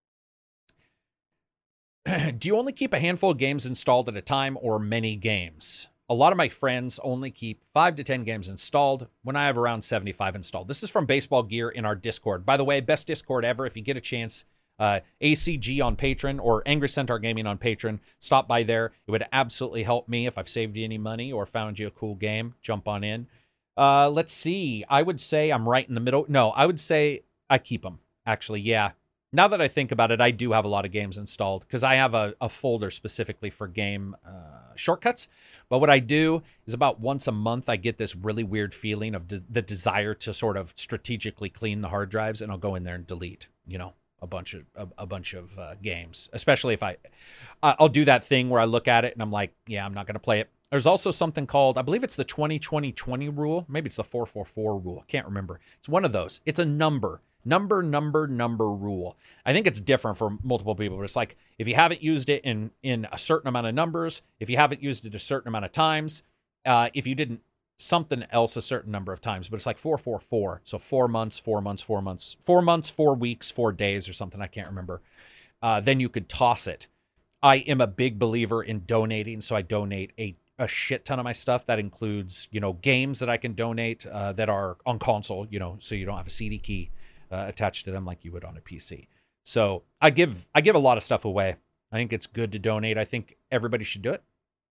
Speaker 2: Do you only keep a handful of games installed at a time or many games? A lot of my friends only keep five to ten games installed when I have around seventy-five installed. This is from Baseball Gear in our Discord. By the way, best Discord ever. If you get a chance, uh, A C G on Patreon or Angry Centaur Gaming on Patreon, stop by there. It would absolutely help me if I've saved you any money or found you a cool game. Jump on in. Uh, let's see. I would say I'm right in the middle. No, I would say I keep them. Actually, yeah. Now that I think about it, I do have a lot of games installed because I have a, a folder specifically for game uh, shortcuts. But what I do is about once a month, I get this really weird feeling of de- the desire to sort of strategically clean the hard drives, and I'll go in there and delete, you know, a bunch of a, a bunch of uh, games. Especially if I, I'll do that thing where I look at it and I'm like, yeah, I'm not going to play it. There's also something called, I believe it's the twenty twenty twenty rule. Maybe it's the four four four rule. I can't remember. It's one of those. It's a number. Number, number, number rule. I think it's different for multiple people, but it's like if you haven't used it in, in a certain amount of numbers, if you haven't used it a certain amount of times, uh, if you didn't something else a certain number of times, but it's like four four four. So four months, four months, four months, four months, four weeks, four days or something. I can't remember. Uh, then you could toss it. I am a big believer in donating, so I donate a a shit ton of my stuff. That includes, you know, games that I can donate uh, that are on console, you know, so you don't have a C D key uh, attached to them like you would on a P C. So I give I give a lot of stuff away. I think it's good to donate. I think everybody should do it.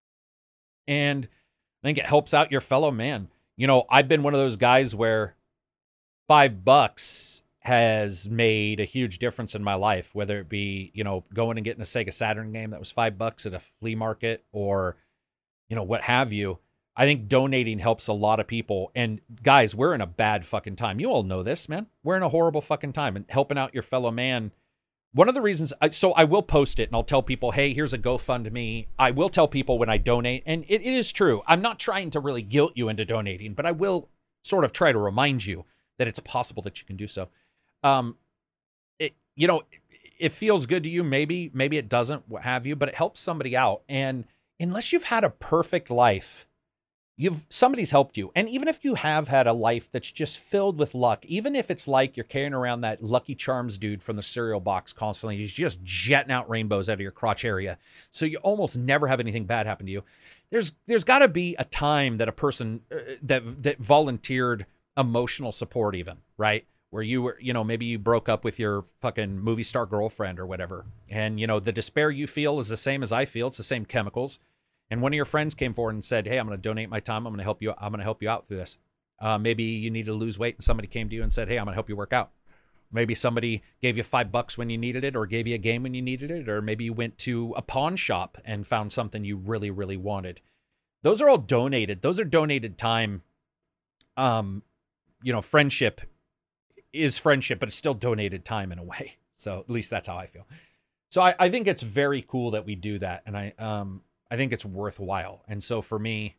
Speaker 2: And I think it helps out your fellow man. You know, I've been one of those guys where five bucks has made a huge difference in my life, whether it be, you know, going and getting a Sega Saturn game that was five bucks at a flea market or, you know, what have you. I think donating helps a lot of people. And guys, we're in a bad fucking time. You all know this, man. We're in a horrible fucking time, and helping out your fellow man. One of the reasons, I, so I will post it and I'll tell people, hey, here's a GoFundMe. I will tell people when I donate, and it, it is true. I'm not trying to really guilt you into donating, but I will sort of try to remind you that it's possible that you can do so. Um, it, you know, it feels good to you. Maybe, maybe it doesn't, what have you, but it helps somebody out. And unless you've had a perfect life, you've somebody's helped you. And even if you have had a life that's just filled with luck, even if it's like you're carrying around that Lucky Charms dude from the cereal box constantly, he's just jetting out rainbows out of your crotch area, so you almost never have anything bad happen to you. There's there's got to be a time that a person uh, that that volunteered emotional support, even, right? Where you were, you know, maybe you broke up with your fucking movie star girlfriend or whatever. And, you know, the despair you feel is the same as I feel. It's the same chemicals. And one of your friends came forward and said, hey, I'm going to donate my time. I'm going to help you. I'm going to help you out through this. Uh, maybe you need to lose weight and somebody came to you and said, hey, I'm going to help you work out. Maybe somebody gave you five bucks when you needed it, or gave you a game when you needed it. Or maybe you went to a pawn shop and found something you really, really wanted. Those are all donated. Those are donated time. Um, you know, friendship is friendship, but it's still donated time in a way. So at least that's how I feel. So I, I think it's very cool that we do that. And I, um, I think it's worthwhile. And so for me,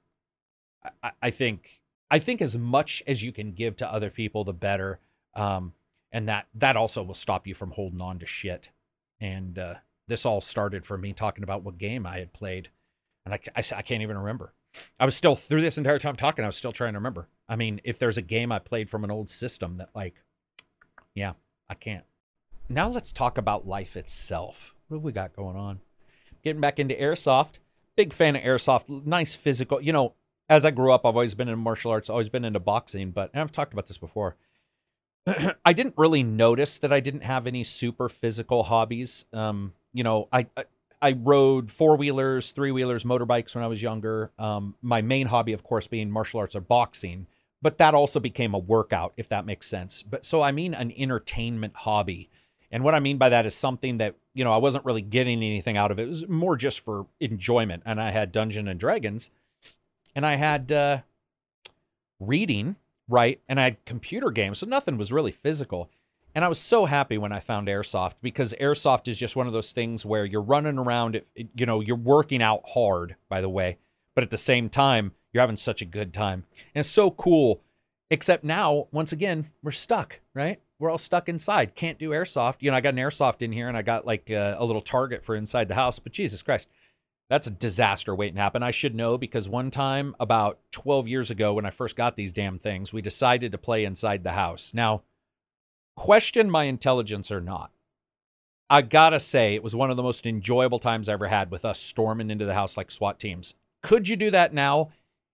Speaker 2: I, I think, I think as much as you can give to other people, the better. Um, and that, that also will stop you from holding on to shit. And, uh, this all started for me talking about what game I had played. And I, I, I can't even remember. I was still, through this entire time talking, I was still trying to remember. I mean, if there's a game I played from an old system that, like, yeah, I can't. Now let's talk about life itself. What have we got going on? Getting back into airsoft. Big fan of airsoft. Nice physical. You know, as I grew up, I've always been in martial arts, always been into boxing, but, and I've talked about this before, I didn't really notice that I didn't have any super physical hobbies. Um, you know, I, I I rode four-wheelers, three-wheelers, motorbikes when I was younger. Um, my main hobby, of course, being martial arts or boxing, but that also became a workout, if that makes sense. But so I mean an entertainment hobby. And what I mean by that is something that, you know, I wasn't really getting anything out of it. It was more just for enjoyment. And I had Dungeons and Dragons, and I had uh, reading, right? And I had computer games, so nothing was really physical. And I was so happy when I found airsoft, because airsoft is just one of those things where you're running around, it, it, you know, you're working out hard, by the way, but at the same time, you're having such a good time. And it's so cool, except now, once again, we're stuck, right? We're all stuck inside. Can't do airsoft. You know, I got an airsoft in here, and I got like a, a little target for inside the house, but Jesus Christ, that's a disaster waiting to happen. I should know, because one time about twelve years ago when I first got these damn things, we decided to play inside the house. Now, question my intelligence or not, I gotta say it was one of the most enjoyable times I ever had with us storming into the house like SWAT teams. Could you do that now?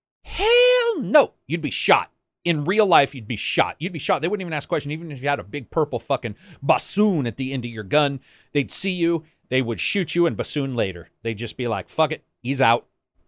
Speaker 2: Hell no. You'd be shot. In real life, you'd be shot. You'd be shot. They wouldn't even ask a question. Even if you had a big purple fucking bassoon at the end of your gun, they'd see you, they would shoot you and bassoon later. They'd just be like, fuck it, he's out.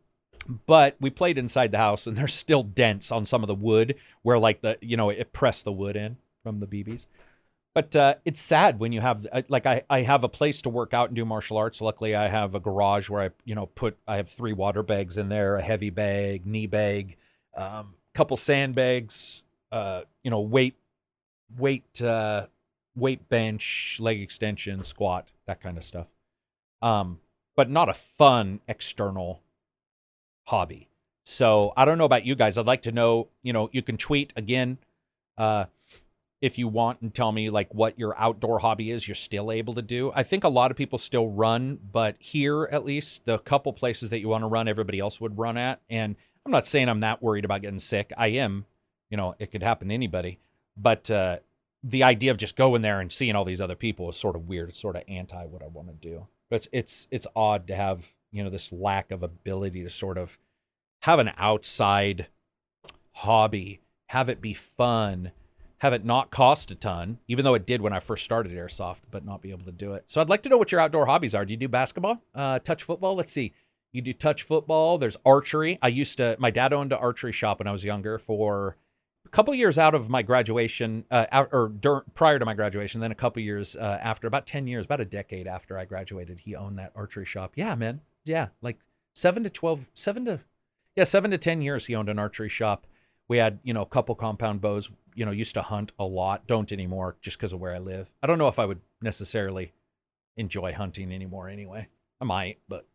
Speaker 2: But we played inside the house, and there's still dents on some of the wood where, like, the, you know, it pressed the wood in from the B Bs. But uh, it's sad when you have, like, I, I have a place to work out and do martial arts. Luckily, I have a garage where I, you know, put, I have three water bags in there, a heavy bag, knee bag, um, couple sandbags, uh, you know, weight, weight, uh, weight bench, leg extension, squat, that kind of stuff. Um, but not a fun external hobby. So I don't know about you guys. I'd like to know, you know, you can tweet again, uh, if you want, and tell me like what your outdoor hobby is you're still able to do. I think a lot of people still run, but here at least the couple places that you want to run, everybody else would run at. And I'm not saying I'm that worried about getting sick. I am, you know, it could happen to anybody, but uh, the idea of just going there and seeing all these other people is sort of weird. It's sort of anti what I want to do, but it's, it's, it's odd to have, you know, this lack of ability to sort of have an outside hobby, have it be fun, have it not cost a ton, even though it did when I first started airsoft, but not be able to do it. So I'd like to know what your outdoor hobbies are. Do you do basketball, uh, touch football? Let's see. You do touch football. There's archery. I used to, my dad owned an archery shop when I was younger for a couple years out of my graduation, uh, out, or dur- prior to my graduation, then a couple years uh, after, about ten years, about a decade after I graduated, he owned that archery shop. Yeah, man. Yeah, like seven to twelve, seven to, yeah, seven to ten years he owned an archery shop. We had, you know, a couple compound bows, you know, used to hunt a lot. Don't anymore just because of where I live. I don't know if I would necessarily enjoy hunting anymore anyway. I might, but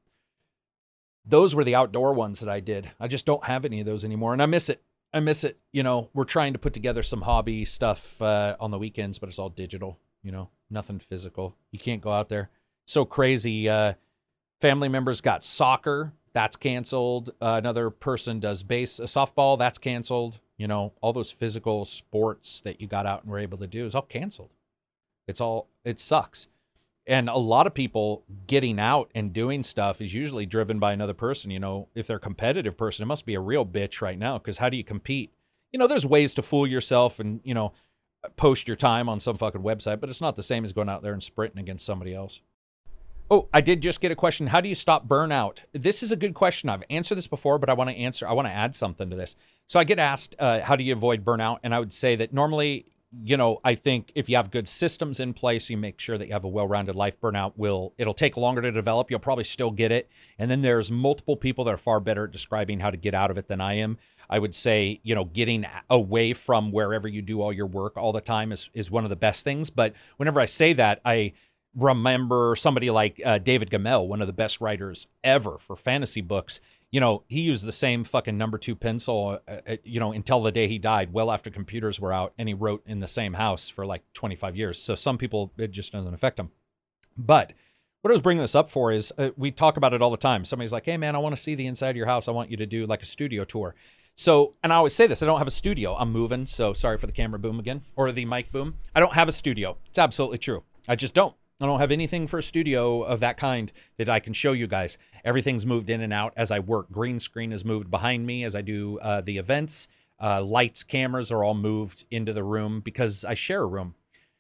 Speaker 2: those were the outdoor ones that I did. I just don't have any of those anymore, and I miss it. I miss it. You know, we're trying to put together some hobby stuff uh, on the weekends, but it's all digital, you know, nothing physical. You can't go out there. So crazy. Uh, family members got soccer. That's canceled. Uh, another person does base, uh, softball. That's canceled. You know, all those physical sports that you got out and were able to do is all canceled. It's all, it sucks. And a lot of people getting out and doing stuff is usually driven by another person. You know, if they're a competitive person, it must be a real bitch right now, because how do you compete? You know, there's ways to fool yourself and, you know, post your time on some fucking website, but it's not the same as going out there and sprinting against somebody else. Oh, I did just get a question. How do you stop burnout? This is a good question. I've answered this before, but I want to answer, I want to add something to this. So I get asked, uh, how do you avoid burnout? And I would say that normally you know, I think if you have good systems in place, you make sure that you have a well-rounded life. Burnout will, it'll take longer to develop. You'll probably still get it. And then there's multiple people that are far better at describing how to get out of it than I am. I would say, you know, getting away from wherever you do all your work all the time is, is one of the best things. But whenever I say that, I remember somebody like uh, David Gamel, one of the best writers ever for fantasy books. You know, he used the same fucking number two pencil, uh, you know, until the day he died, well after computers were out, and he wrote in the same house for like twenty-five years. So some people, it just doesn't affect them. But what I was bringing this up for is uh, we talk about it all the time. Somebody's like, hey, man, I want to see the inside of your house. I want you to do like a studio tour. So, and I always say this, I don't have a studio. I'm moving, so sorry for the camera boom again, or the mic boom. I don't have a studio. It's absolutely true. I just don't. I don't have anything for a studio of that kind that I can show you guys. Everything's moved in and out as I work. Green screen is moved behind me as I do uh, the events. Uh, lights, cameras are all moved into the room because I share a room.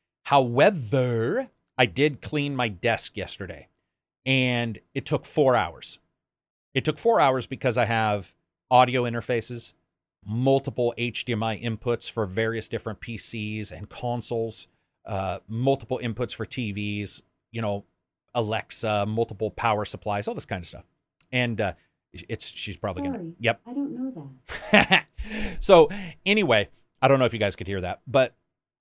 Speaker 2: However, I did clean my desk yesterday, and it took four hours. It took four hours because I have audio interfaces, multiple H D M I inputs for various different P Cs and consoles, uh, multiple inputs for T Vs, you know, Alexa, multiple power supplies, all this kind of stuff. And uh, it's she's probably
Speaker 4: Sorry,
Speaker 2: gonna. Yep.
Speaker 4: I don't know that.
Speaker 2: So anyway, I don't know if you guys could hear that, but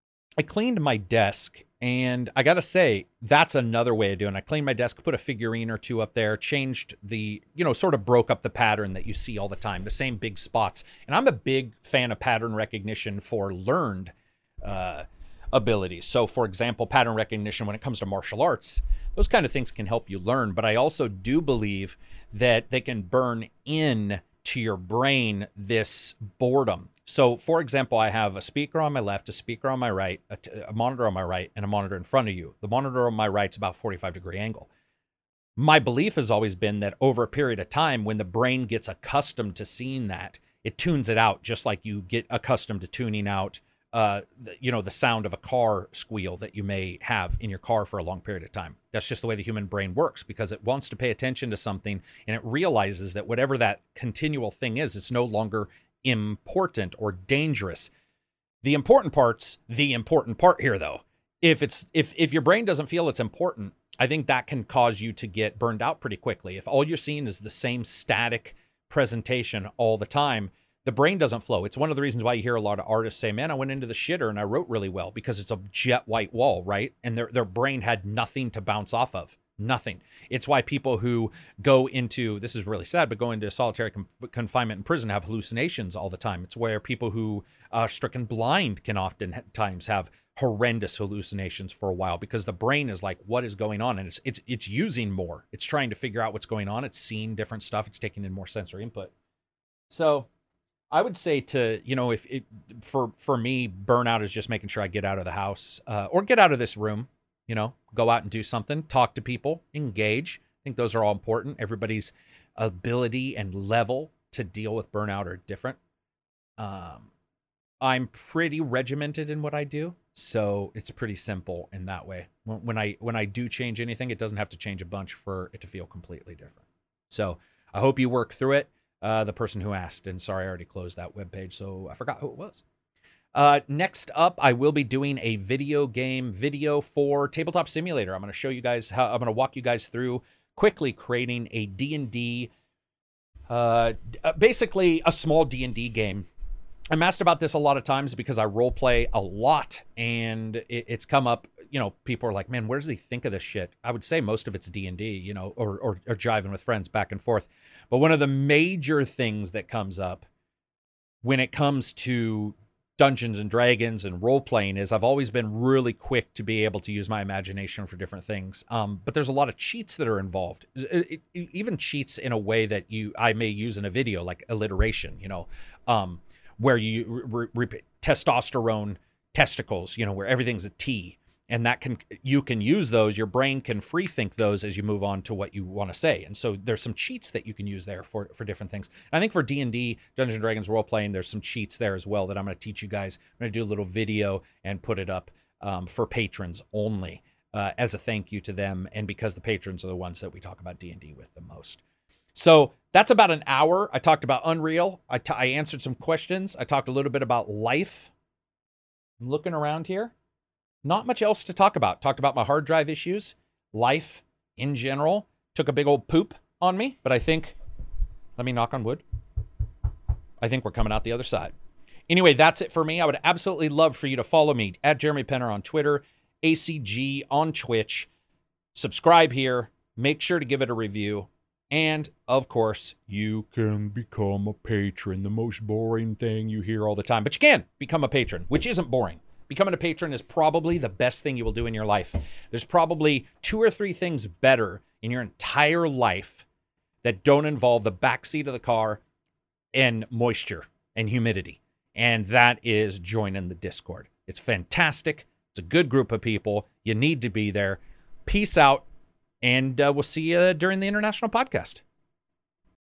Speaker 2: I cleaned my desk, and I gotta say that's another way of doing it. I cleaned my desk, put a figurine or two up there, changed the, you know, sort of broke up the pattern that you see all the time, the same big spots. And I'm a big fan of pattern recognition for learned uh, abilities. So, for example, pattern recognition when it comes to martial arts, those kind of things can help you learn. But I also do believe that they can burn in to your brain this boredom. So, for example, I have a speaker on my left, a speaker on my right, a, t- a monitor on my right, and a monitor in front of you. The monitor on my right's about forty-five degree angle. My belief has always been that over a period of time, when the brain gets accustomed to seeing that, it tunes it out, just like you get accustomed to tuning out, uh, the, you know, the sound of a car squeal that you may have in your car for a long period of time. That's just the way the human brain works, because it wants to pay attention to something, and it realizes that whatever that continual thing is, it's no longer important or dangerous. The important part's the important part here, though. If it's if if your brain doesn't feel it's important, I think that can cause you to get burned out pretty quickly. If all you're seeing is the same static presentation all the time, the brain doesn't flow. It's one of the reasons why you hear a lot of artists say, man, I went into the shitter and I wrote really well, because it's a jet white wall, right? And their their brain had nothing to bounce off of. Nothing. It's why people who go into, this is really sad, but go into solitary com- confinement in prison have hallucinations all the time. It's where people who are stricken blind can oftentimes have horrendous hallucinations for a while, because the brain is like, what is going on? And it's it's it's using more. It's trying to figure out what's going on. It's seeing different stuff. It's taking in more sensory input. So I would say to, you know, if it, for, for me, burnout is just making sure I get out of the house uh, or get out of this room. You know, go out and do something, talk to people, engage. I think those are all important. Everybody's ability and level to deal with burnout are different. Um, I'm pretty regimented in what I do, so it's pretty simple in that way. When, when I when I do change anything, it doesn't have to change a bunch for it to feel completely different. So I hope you work through it. Uh, the person who asked, and sorry, I already closed that webpage, so I forgot who it was. Uh, next up, I will be doing a video game video for Tabletop Simulator. I'm going to show you guys how, I'm going to walk you guys through quickly creating a D and D, uh, basically a small D and D game. I'm asked about this a lot of times because I role play a lot, and it, it's come up, you know, people are like, man, where does he think of this shit? I would say most of it's D and D, you know, or, or, or jiving with friends back and forth. But one of the major things that comes up when it comes to Dungeons and Dragons and role playing is I've always been really quick to be able to use my imagination for different things. Um, but there's a lot of cheats that are involved, it, it, even cheats in a way that you I may use in a video, like alliteration, you know, um, where you re- re- testosterone testicles, you know, where everything's a T. And that can, you can use those, your brain can free think those as you move on to what you want to say. And so there's some cheats that you can use there for, for different things. And I think for D and D, Dungeons and Dragons role playing, there's some cheats there as well that I'm going to teach you guys. I'm going to do a little video and put it up um, for patrons only uh, as a thank you to them. And because the patrons are the ones that we talk about D and D with the most. So that's about an hour. I talked about Unreal. I, t- I answered some questions. I talked a little bit about life. I'm looking around here. Not much else to talk about. Talked about my hard drive issues, life in general. Took a big old poop on me, but I think, let me knock on wood. I think we're coming out the other side. Anyway, that's it for me. I would absolutely love for you to follow me at Jeremy Penner on Twitter, A C G on Twitch. Subscribe here. Make sure to give it a review. And, of course, you can become a patron. The most boring thing you hear all the time. But you can become a patron, which isn't boring. Becoming a patron is probably the best thing you will do in your life. There's probably two or three things better in your entire life that don't involve the backseat of the car and moisture and humidity. And that is joining the Discord. It's fantastic. It's a good group of people. You need to be there. Peace out. And uh, we'll see you during the International Podcast.